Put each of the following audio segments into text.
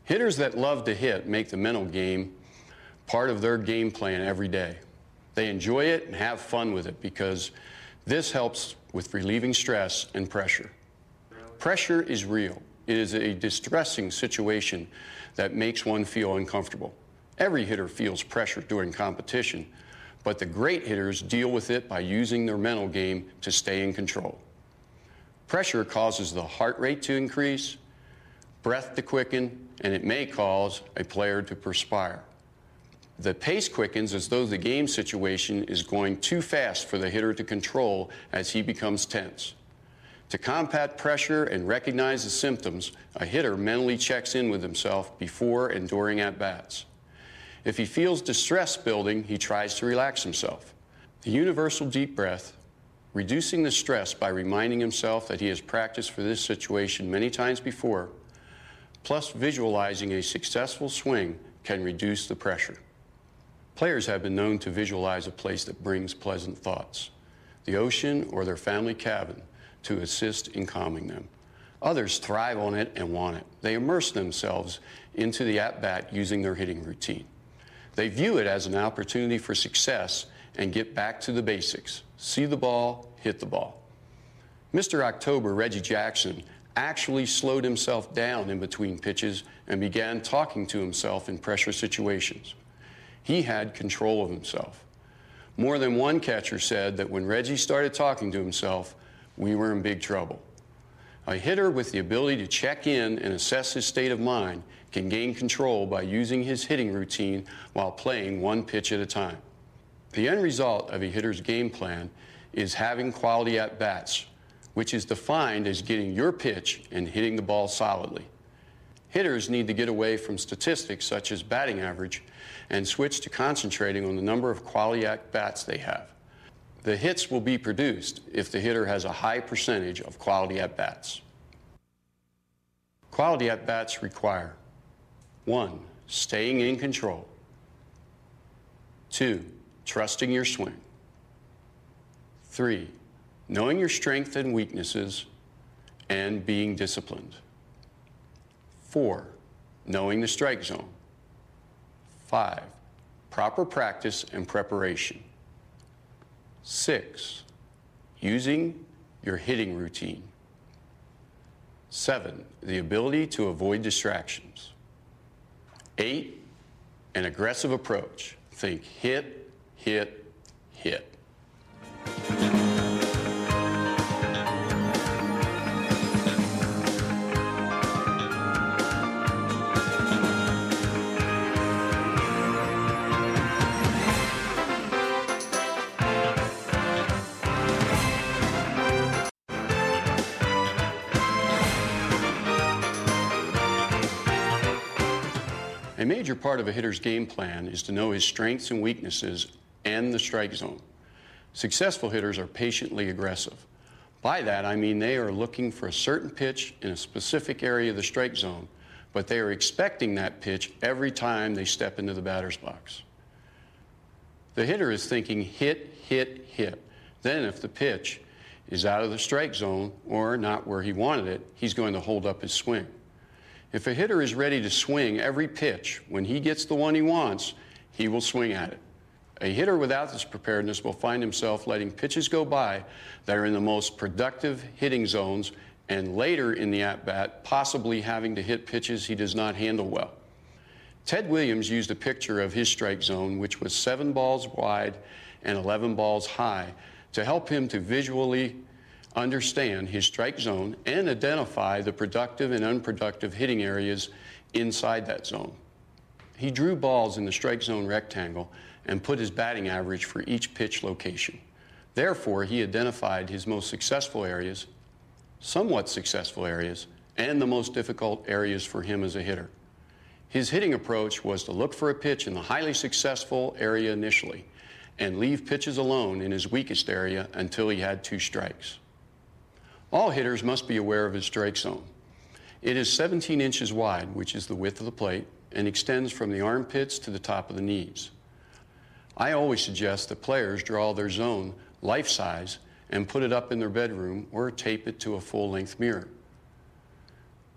Hitters that love to hit make the mental game part of their game plan every day. They enjoy it and have fun with it because this helps with relieving stress and pressure. Pressure is real. It is a distressing situation that makes one feel uncomfortable. Every hitter feels pressure during competition, but the great hitters deal with it by using their mental game to stay in control. Pressure causes the heart rate to increase, breath to quicken, and it may cause a player to perspire. The pace quickens as though the game situation is going too fast for the hitter to control as he becomes tense. To combat pressure and recognize the symptoms, a hitter mentally checks in with himself before and during at-bats. If he feels distress building, he tries to relax himself. The universal deep breath, reducing the stress by reminding himself that he has practiced for this situation many times before, plus visualizing a successful swing can reduce the pressure. Players have been known to visualize a place that brings pleasant thoughts, the ocean or their family cabin, to assist in calming them. Others thrive on it and want it. They immerse themselves into the at-bat using their hitting routine. They view it as an opportunity for success and get back to the basics. See the ball, hit the ball. Mr. October, Reggie Jackson, actually slowed himself down in between pitches and began talking to himself in pressure situations. He had control of himself. More than one catcher said that when Reggie started talking to himself, we were in big trouble. A hitter with the ability to check in and assess his state of mind can gain control by using his hitting routine while playing one pitch at a time. The end result of a hitter's game plan is having quality at-bats, which is defined as getting your pitch and hitting the ball solidly. Hitters need to get away from statistics such as batting average and switch to concentrating on the number of quality at-bats they have. The hits will be produced if the hitter has a high percentage of quality at-bats. Quality at-bats require 1. Staying in control. 2. Trusting your swing. 3. Knowing your strengths and weaknesses and being disciplined. 4. Knowing the strike zone. 5. Proper practice and preparation. 6. Using your hitting routine. 7. The ability to avoid distractions. 8. An aggressive approach. Think hit, hit, hit. A major part of a hitter's game plan is to know his strengths and weaknesses and the strike zone. Successful hitters are patiently aggressive. By that, I mean they are looking for a certain pitch in a specific area of the strike zone, but they are expecting that pitch every time they step into the batter's box. The hitter is thinking hit, hit, hit. Then if the pitch is out of the strike zone or not where he wanted it, he's going to hold up his swing. If a hitter is ready to swing every pitch, when he gets the one he wants, he will swing at it. A hitter without this preparedness will find himself letting pitches go by that are in the most productive hitting zones and later in the at-bat possibly having to hit pitches he does not handle well. Ted Williams used a picture of his strike zone, which was 7 balls wide and 11 balls high, to help him to visually understand his strike zone and identify the productive and unproductive hitting areas inside that zone. He drew balls in the strike zone rectangle and put his batting average for each pitch location. Therefore, he identified his most successful areas, somewhat successful areas, and the most difficult areas for him as a hitter. His hitting approach was to look for a pitch in the highly successful area initially and leave pitches alone in his weakest area until he had 2 strikes. All hitters must be aware of his strike zone. It is 17 inches wide, which is the width of the plate, and extends from the armpits to the top of the knees. I always suggest that players draw their zone life-size and put it up in their bedroom or tape it to a full-length mirror.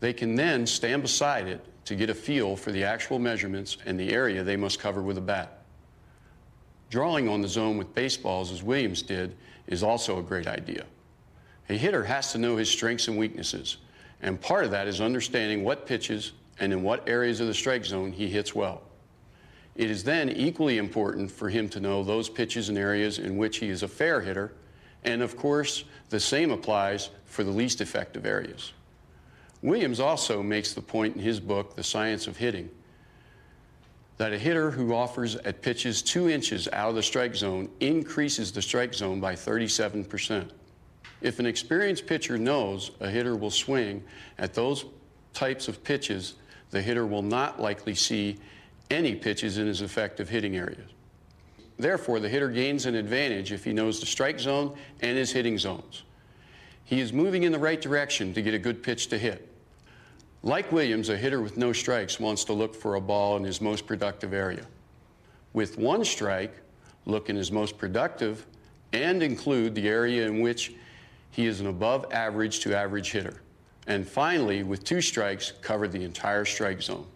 They can then stand beside it to get a feel for the actual measurements and the area they must cover with a bat. Drawing on the zone with baseballs, as Williams did, is also a great idea. A hitter has to know his strengths and weaknesses, and part of that is understanding what pitches and in what areas of the strike zone he hits well. It is then equally important for him to know those pitches and areas in which he is a fair hitter, and of course, the same applies for the least effective areas. Williams also makes the point in his book, The Science of Hitting, that a hitter who offers at pitches 2 inches out of the strike zone increases the strike zone by 37%. If an experienced pitcher knows a hitter will swing at those types of pitches, the hitter will not likely see any pitches in his effective hitting areas. Therefore, the hitter gains an advantage if he knows the strike zone and his hitting zones. He is moving in the right direction to get a good pitch to hit. Like Williams, a hitter with no strikes wants to look for a ball in his most productive area. With 1 strike, look in his most productive and include the area in which he is an above average to average hitter. And finally, with 2 strikes, cover the entire strike zone.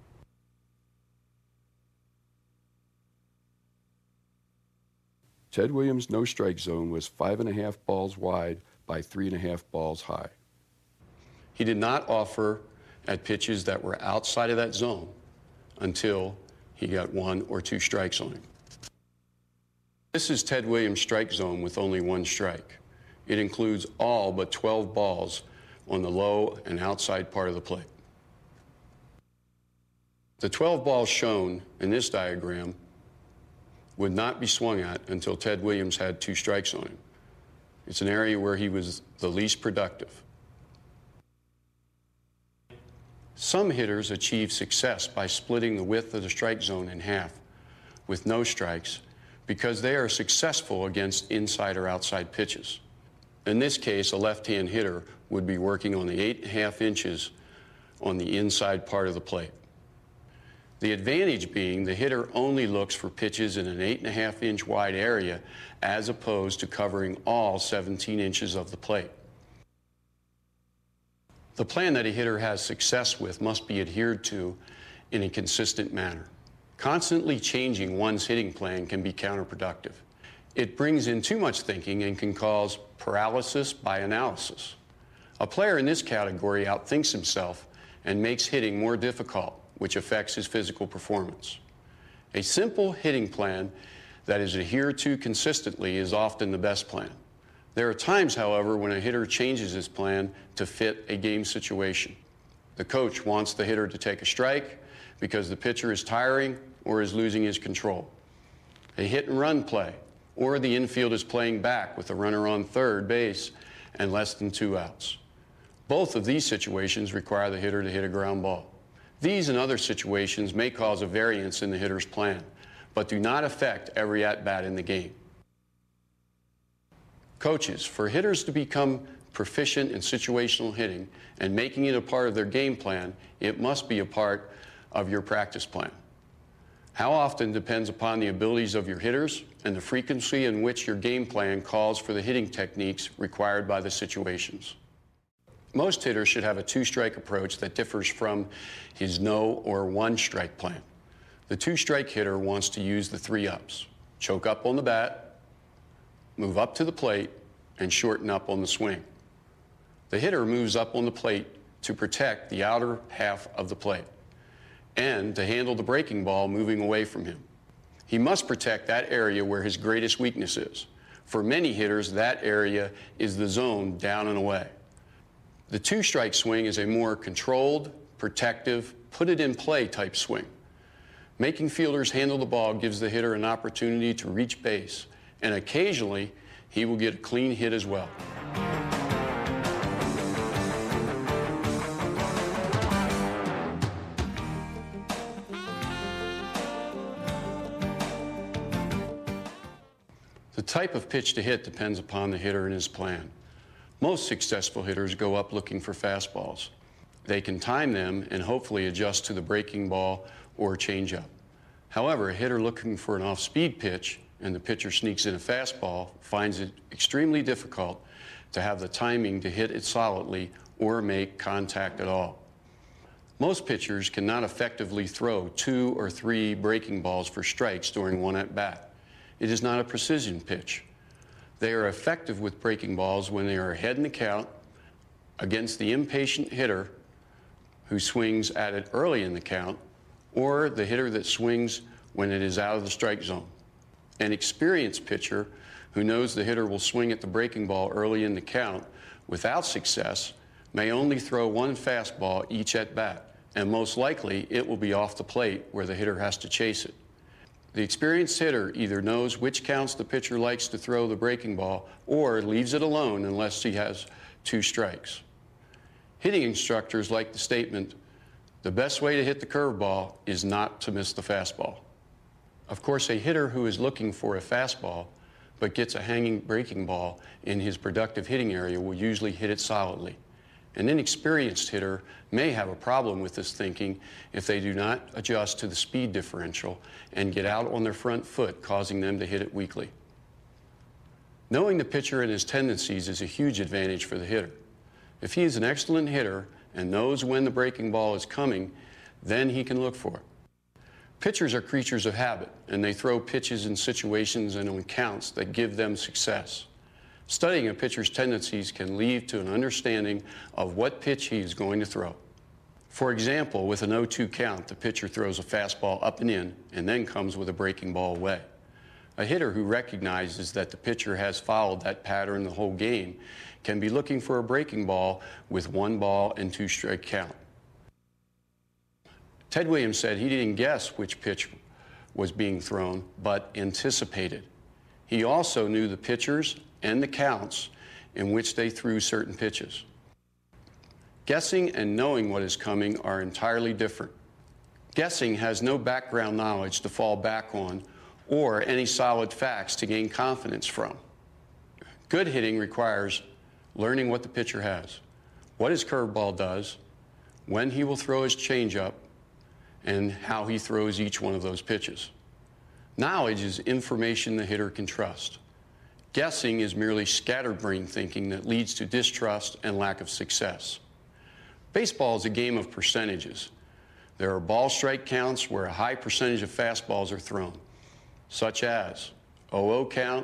Ted Williams' no-strike zone was 5.5 balls wide by 3.5 balls high. He did not offer at pitches that were outside of that zone until he got 1 or 2 strikes on him. This is Ted Williams' strike zone with only 1 strike. It includes all but 12 balls on the low and outside part of the plate. The 12 balls shown in this diagram would not be swung at until Ted Williams had 2 strikes on him. It's an area where he was the least productive. Some hitters achieve success by splitting the width of the strike zone in half with no strikes because they are successful against inside or outside pitches. In this case, a left-hand hitter would be working on the 8.5 inches on the inside part of the plate. The advantage being the hitter only looks for pitches in an 8.5 inch wide area as opposed to covering all 17 inches of the plate. The plan that a hitter has success with must be adhered to in a consistent manner. Constantly changing one's hitting plan can be counterproductive. It brings in too much thinking and can cause paralysis by analysis. A player in this category outthinks himself and makes hitting more difficult, which affects his physical performance. A simple hitting plan that is adhered to consistently is often the best plan. There are times, however, when a hitter changes his plan to fit a game situation. The coach wants the hitter to take a strike because the pitcher is tiring or is losing his control. A hit and run play, or the infield is playing back with a runner on third base and less than 2 outs. Both of these situations require the hitter to hit a ground ball. These and other situations may cause a variance in the hitter's plan, but do not affect every at-bat in the game. Coaches, for hitters to become proficient in situational hitting and making it a part of their game plan, it must be a part of your practice plan. How often depends upon the abilities of your hitters and the frequency in which your game plan calls for the hitting techniques required by the situations. Most hitters should have a 2-strike approach that differs from his no or 1-strike plan. The 2-strike hitter wants to use the 3 ups: choke up on the bat, move up to the plate, and shorten up on the swing. The hitter moves up on the plate to protect the outer half of the plate and to handle the breaking ball moving away from him. He must protect that area where his greatest weakness is. For many hitters, that area is the zone down and away. The 2-strike swing is a more controlled, protective, put-it-in-play type swing. Making fielders handle the ball gives the hitter an opportunity to reach base, and occasionally he will get a clean hit as well. The type of pitch to hit depends upon the hitter and his plan. Most successful hitters go up looking for fastballs. They can time them and hopefully adjust to the breaking ball or changeup. However, a hitter looking for an off-speed pitch and the pitcher sneaks in a fastball finds it extremely difficult to have the timing to hit it solidly or make contact at all. Most pitchers cannot effectively throw 2 or 3 breaking balls for strikes during one at-bat. It is not a precision pitch. They are effective with breaking balls when they are ahead in the count against the impatient hitter who swings at it early in the count, or the hitter that swings when it is out of the strike zone. An experienced pitcher who knows the hitter will swing at the breaking ball early in the count without success may only throw 1 fastball each at bat, and most likely it will be off the plate where the hitter has to chase it. The experienced hitter either knows which counts the pitcher likes to throw the breaking ball or leaves it alone unless he has 2 strikes. Hitting instructors like the statement, "The best way to hit the curveball is not to miss the fastball." Of course, a hitter who is looking for a fastball but gets a hanging breaking ball in his productive hitting area will usually hit it solidly. An inexperienced hitter may have a problem with this thinking if they do not adjust to the speed differential and get out on their front foot, causing them to hit it weakly. Knowing the pitcher and his tendencies is a huge advantage for the hitter. If he is an excellent hitter and knows when the breaking ball is coming, then he can look for it. Pitchers are creatures of habit, and they throw pitches in situations and on counts that give them success. Studying a pitcher's tendencies can lead to an understanding of what pitch he is going to throw. For example, with an 0-2 count, the pitcher throws a fastball up and in and then comes with a breaking ball away. A hitter who recognizes that the pitcher has followed that pattern the whole game can be looking for a breaking ball with 1 ball and 2 strike count. Ted Williams said he didn't guess which pitch was being thrown, but anticipated. He also knew the pitchers and the counts in which they threw certain pitches. Guessing and knowing what is coming are entirely different. Guessing has no background knowledge to fall back on or any solid facts to gain confidence from. Good hitting requires learning what the pitcher has, what his curveball does, when he will throw his changeup, and how he throws each one of those pitches. Knowledge is information the hitter can trust. Guessing is merely scatterbrain thinking that leads to distrust and lack of success. Baseball is a game of percentages. There are ball strike counts where a high percentage of fastballs are thrown, such as 0-0 count,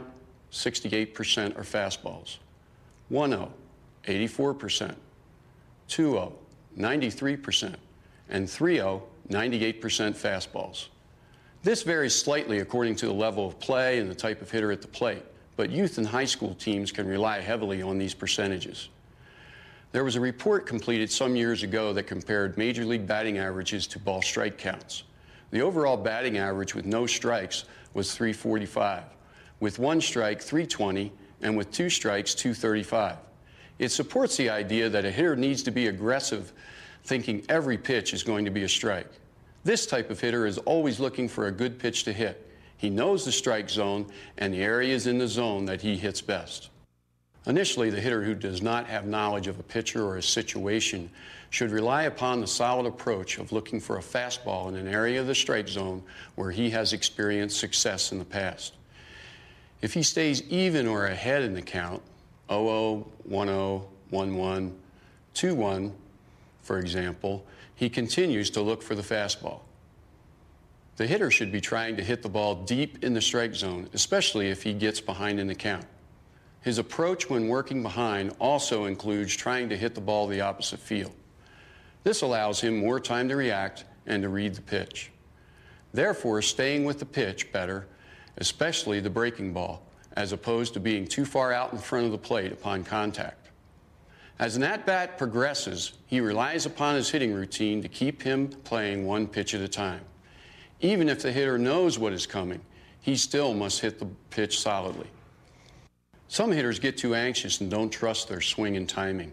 68% are fastballs, 1-0, 84%, 2-0, 93%, and 3-0, 98% fastballs. This varies slightly according to the level of play and the type of hitter at the plate, but youth and high school teams can rely heavily on these percentages. There was a report completed some years ago that compared Major League batting averages to ball strike counts. The overall batting average with no strikes was 345, with 1 strike 320, and with 2 strikes 235. It supports the idea that a hitter needs to be aggressive, thinking every pitch is going to be a strike. This type of hitter is always looking for a good pitch to hit. He knows the strike zone and the areas in the zone that he hits best. Initially, the hitter who does not have knowledge of a pitcher or a situation should rely upon the solid approach of looking for a fastball in an area of the strike zone where he has experienced success in the past. If he stays even or ahead in the count, 0-0, 1-0, 1-1, 2-1, for example, he continues to look for the fastball. The hitter should be trying to hit the ball deep in the strike zone, especially if he gets behind in the count. His approach when working behind also includes trying to hit the ball the opposite field. This allows him more time to react and to read the pitch. Therefore, staying with the pitch better, especially the breaking ball, as opposed to being too far out in front of the plate upon contact. As an at-bat progresses, he relies upon his hitting routine to keep him playing 1 pitch at a time. Even if the hitter knows what is coming, he still must hit the pitch solidly. Some hitters get too anxious and don't trust their swing and timing.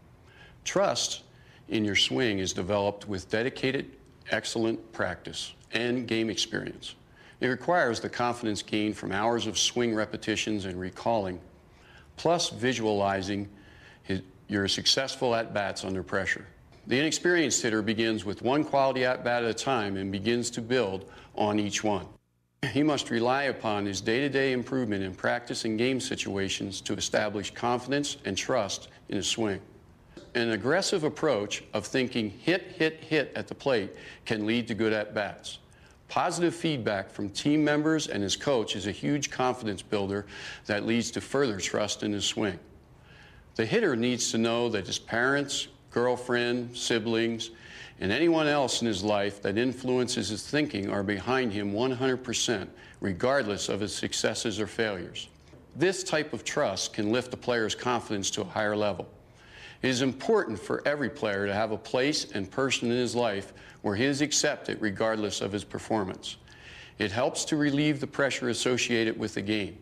Trust in your swing is developed with dedicated, excellent practice and game experience. It requires the confidence gained from hours of swing repetitions and recalling, plus visualizing your successful at-bats under pressure. The inexperienced hitter begins with 1 quality at-bat at a time and begins to build on each one. He must rely upon his day-to-day improvement in practice and game situations to establish confidence and trust in his swing. an aggressive approach of thinking hit, hit, hit at the plate can lead to good at-bats. Positive feedback from team members and his coach is a huge confidence builder that leads to further trust in his swing. The hitter needs to know that his parents, girlfriend, siblings, and anyone else in his life that influences his thinking are behind him 100%, regardless of his successes or failures. This type of trust can lift a player's confidence to a higher level. It is important for every player to have a place and person in his life where he is accepted regardless of his performance. It helps to relieve the pressure associated with the game.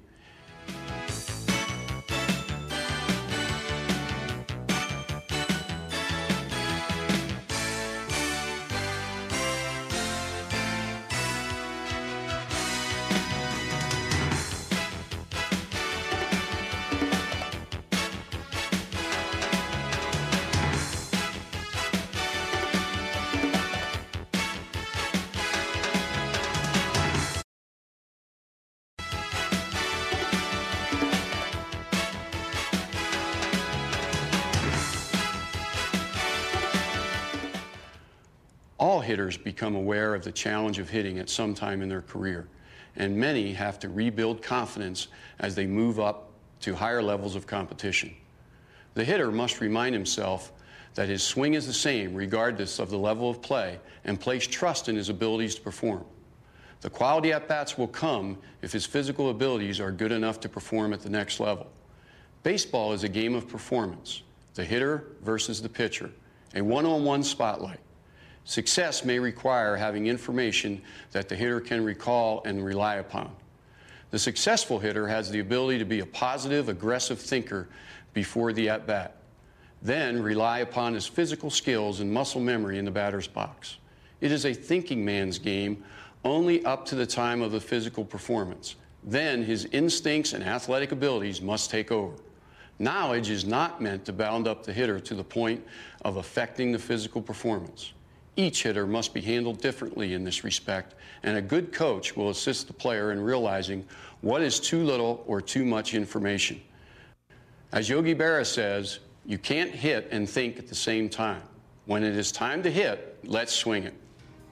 All hitters become aware of the challenge of hitting at some time in their career, and many have to rebuild confidence as they move up to higher levels of competition. The hitter must remind himself that his swing is the same regardless of the level of play and place trust in his abilities to perform. The quality at-bats will come if his physical abilities are good enough to perform at the next level. Baseball is a game of performance, the hitter versus the pitcher, a one-on-one spotlight. Success may require having information that the hitter can recall and rely upon. The successful hitter has the ability to be a positive, aggressive thinker before the at-bat, then rely upon his physical skills and muscle memory in the batter's box. It is a thinking man's game only up to the time of the physical performance. Then his instincts and athletic abilities must take over. Knowledge is not meant to bound up the hitter to the point of affecting the physical performance. Each hitter must be handled differently in this respect, and a good coach will assist the player in realizing what is too little or too much information. As Yogi Berra says, you can't hit and think at the same time. When it is time to hit, let's swing it.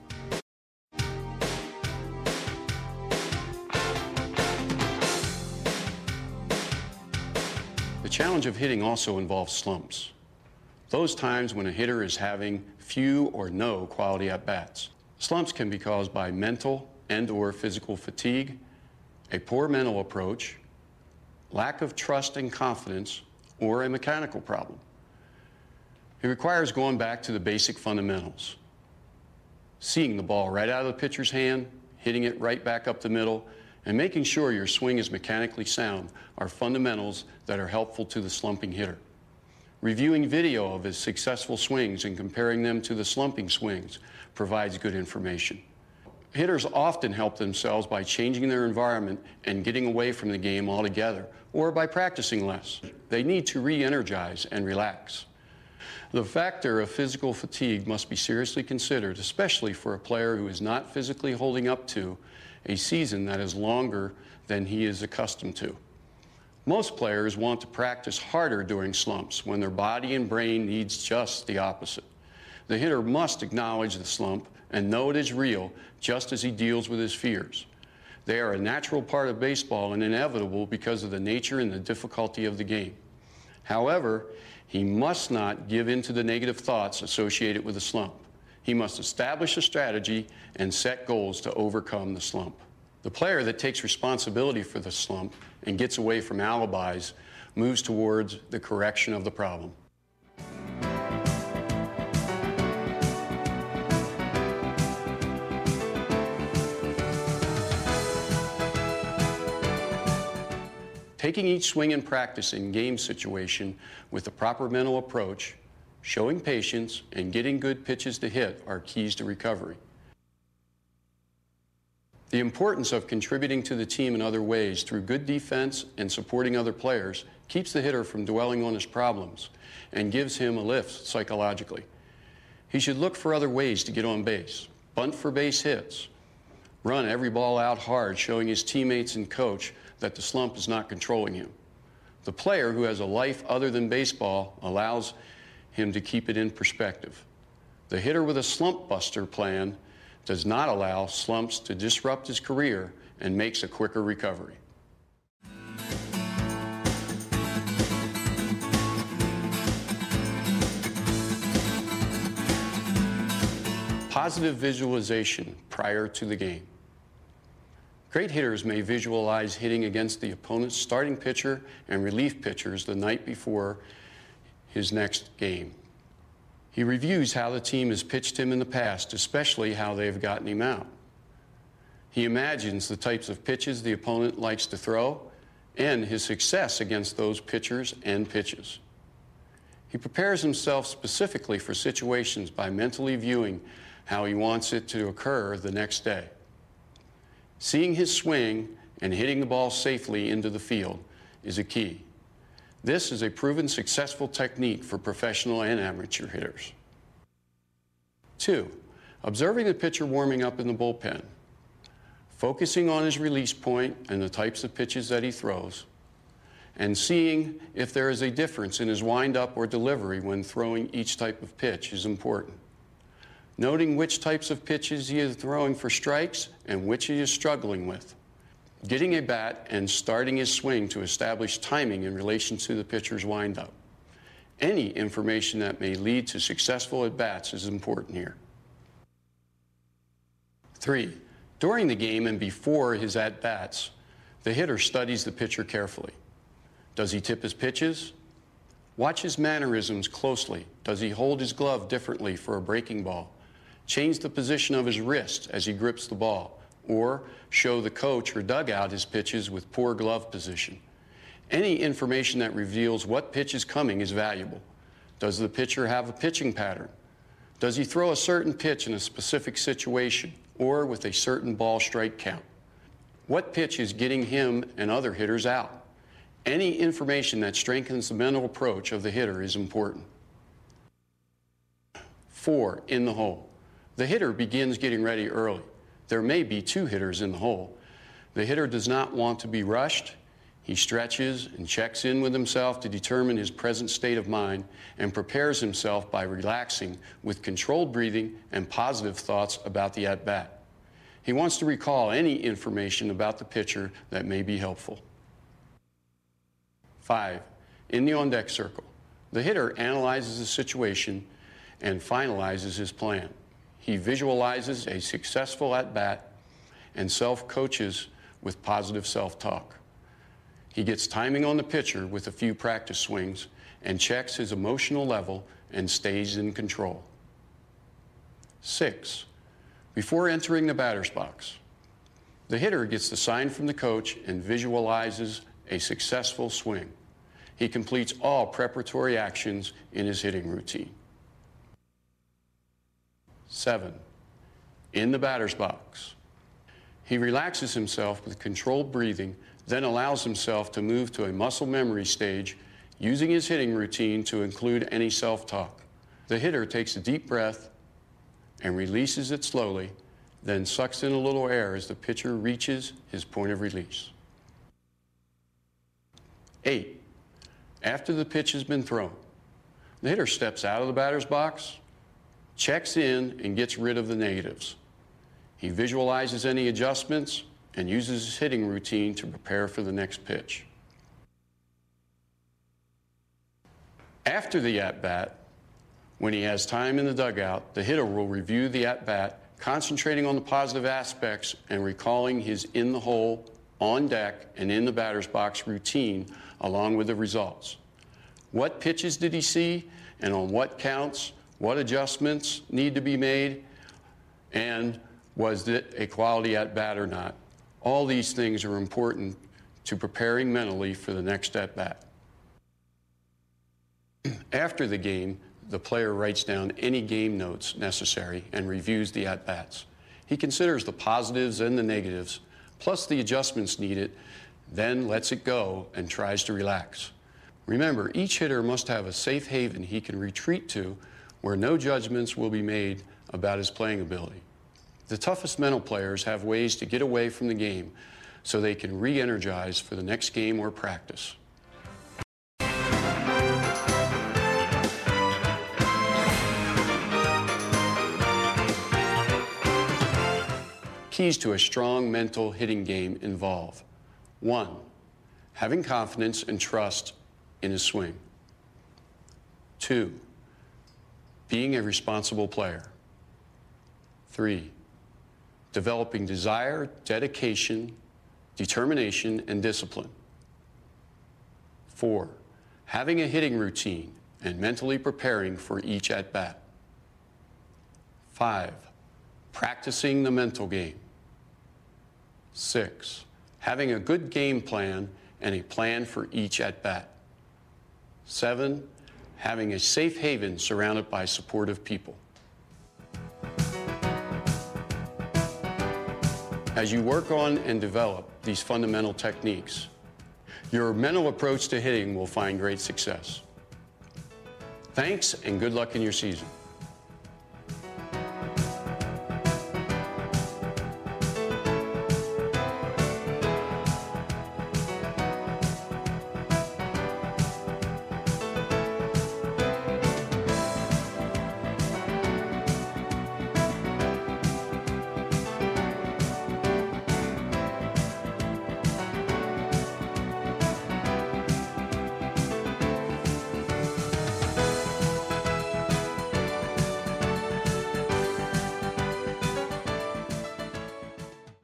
The challenge of hitting also involves slumps. Those times when a hitter is having few or no quality at-bats. Slumps can be caused by mental and/or physical fatigue, a poor mental approach, lack of trust and confidence, or a mechanical problem. It requires going back to the basic fundamentals. Seeing the ball right out of the pitcher's hand, hitting it right back up the middle, and making sure your swing is mechanically sound are fundamentals that are helpful to the slumping hitter. Reviewing video of his successful swings and comparing them to the slumping swings provides good information. Hitters often help themselves by changing their environment and getting away from the game altogether, or by practicing less. They need to re-energize and relax. The factor of physical fatigue must be seriously considered, especially for a player who is not physically holding up to a season that is longer than he is accustomed to. Most players want to practice harder during slumps when their body and brain needs just the opposite. The hitter must acknowledge the slump and know it is real, just as he deals with his fears. They are a natural part of baseball and inevitable because of the nature and the difficulty of the game. However, he must not give in to the negative thoughts associated with the slump. He must establish a strategy and set goals to overcome the slump. The player that takes responsibility for the slump and gets away from alibis moves towards the correction of the problem. Taking each swing in practice in game situation with the proper mental approach, showing patience, and getting good pitches to hit are keys to recovery. The importance of contributing to the team in other ways through good defense and supporting other players keeps the hitter from dwelling on his problems and gives him a lift psychologically. He should look for other ways to get on base, bunt for base hits, run every ball out hard, showing his teammates and coach that the slump is not controlling him. The player who has a life other than baseball allows him to keep it in perspective. The hitter with a slump buster plan does not allow slumps to disrupt his career and makes a quicker recovery. Positive visualization prior to the game. Great hitters may visualize hitting against the opponent's starting pitcher and relief pitchers the night before his next game. He reviews how the team has pitched him in the past, especially how they've gotten him out. He imagines the types of pitches the opponent likes to throw and his success against those pitchers and pitches. He prepares himself specifically for situations by mentally viewing how he wants it to occur the next day. Seeing his swing and hitting the ball safely into the field is a key. This is a proven successful technique for professional and amateur hitters. 2, observing the pitcher warming up in the bullpen, focusing on his release point and the types of pitches that he throws, and seeing if there is a difference in his windup or delivery when throwing each type of pitch is important. Noting which types of pitches he is throwing for strikes and which he is struggling with. Getting a bat and starting his swing to establish timing in relation to the pitcher's windup. Any information that may lead to successful at-bats is important here. 3, during the game and before his at-bats, the hitter studies the pitcher carefully. Does he tip his pitches? Watch his mannerisms closely. Does he hold his glove differently for a breaking ball? Change the position of his wrist as he grips the ball, or show the coach or dugout his pitches with poor glove position. Any information that reveals what pitch is coming is valuable. Does the pitcher have a pitching pattern? Does he throw a certain pitch in a specific situation or with a certain ball strike count? What pitch is getting him and other hitters out? Any information that strengthens the mental approach of the hitter is important. 4, in the hole. The hitter begins getting ready early. There may be 2 hitters in the hole. The hitter does not want to be rushed. He stretches and checks in with himself to determine his present state of mind and prepares himself by relaxing with controlled breathing and positive thoughts about the at-bat. He wants to recall any information about the pitcher that may be helpful. 5, in the on-deck circle. The hitter analyzes the situation and finalizes his plan. He visualizes a successful at-bat and self-coaches with positive self-talk. He gets timing on the pitcher with a few practice swings and checks his emotional level and stays in control. 6, before entering the batter's box. The hitter gets the sign from the coach and visualizes a successful swing. He completes all preparatory actions in his hitting routine. 7, in the batter's box. He relaxes himself with controlled breathing, then allows himself to move to a muscle memory stage, using his hitting routine to include any self-talk. The hitter takes a deep breath and releases it slowly, then sucks in a little air as the pitcher reaches his point of release. 8, after the pitch has been thrown, the hitter steps out of the batter's box, checks in and gets rid of the negatives. He visualizes any adjustments and uses his hitting routine to prepare for the next pitch. After the at-bat, when he has time in the dugout, the hitter will review the at-bat, concentrating on the positive aspects and recalling his in the hole, on deck, and in the batter's box routine along with the results. What pitches did he see and on what counts? What adjustments need to be made? And was it a quality at-bat or not? All these things are important to preparing mentally for the next at-bat. After the game, the player writes down any game notes necessary and reviews the at-bats. He considers the positives and the negatives, plus the adjustments needed, then lets it go and tries to relax. Remember, each hitter must have a safe haven he can retreat to where no judgments will be made about his playing ability. The toughest mental players have ways to get away from the game so they can re-energize for the next game or practice. keys to a strong mental hitting game involve: 1, having confidence and trust in his swing. 2, being a responsible player. 3, developing desire, dedication, determination, and discipline. 4, having a hitting routine and mentally preparing for each at-bat. 5, practicing the mental game. 6, having a good game plan and a plan for each at-bat. 7, having a safe haven surrounded by supportive people. As you work on and develop these fundamental techniques, your mental approach to hitting will find great success. Thanks, and good luck in your season.